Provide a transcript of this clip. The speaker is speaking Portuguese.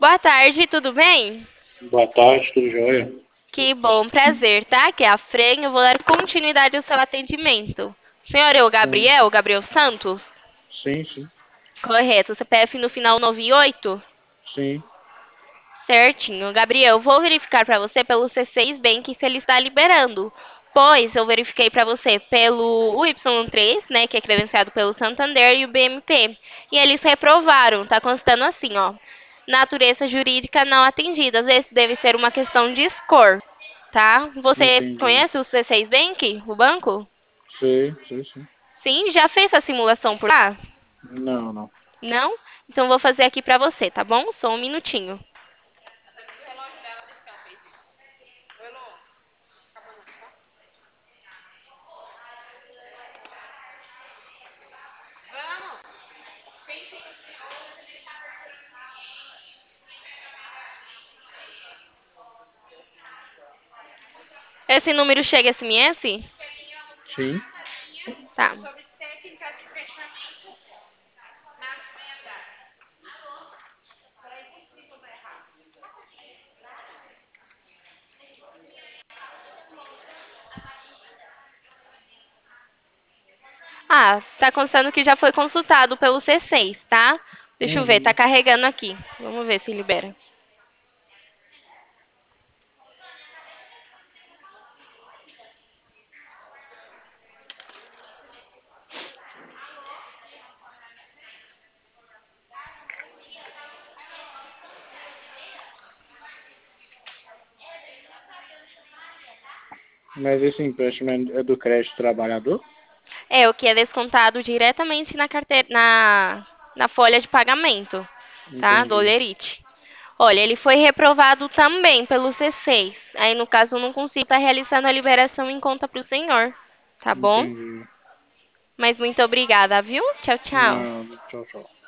Boa tarde, tudo bem? Boa tarde, tudo jóia? Que bom, prazer, tá? Aqui é a Fren, eu vou dar continuidade ao seu atendimento. Senhor, é o Sim, Gabriel Santos? sim, Correto, CPF no final 98? sim. Certinho. Gabriel, vou verificar para você pelo C6 Bank se ele está liberando. Pois eu verifiquei para você pelo Y3, né, que é credenciado pelo Santander e o BMT. E eles reprovaram, tá constando assim, ó. Natureza jurídica não atendida. Às vezes deve ser uma questão de score, tá? Você Entendi. conhece o C6 Bank, o banco? Sim. Sim, já fez a simulação por lá? Não. Não? Então vou fazer aqui para você, tá bom? Só um minutinho. Esse número chega SMS? Sim. Tá. Ah, tá constando que já foi consultado pelo C6, tá? Deixa eu ver, tá Uhum. carregando aqui. Vamos ver se libera. Mas esse empréstimo é do crédito trabalhador? É o que é descontado diretamente na carteira, na folha de pagamento, tá? Do Entendi, Olerite. Olha, ele foi reprovado também pelo C6. Aí, no caso, eu não consigo estar realizando a liberação em conta para o senhor, tá bom? entendi. Mas muito obrigada, viu? Tchau, tchau. Não, tchau.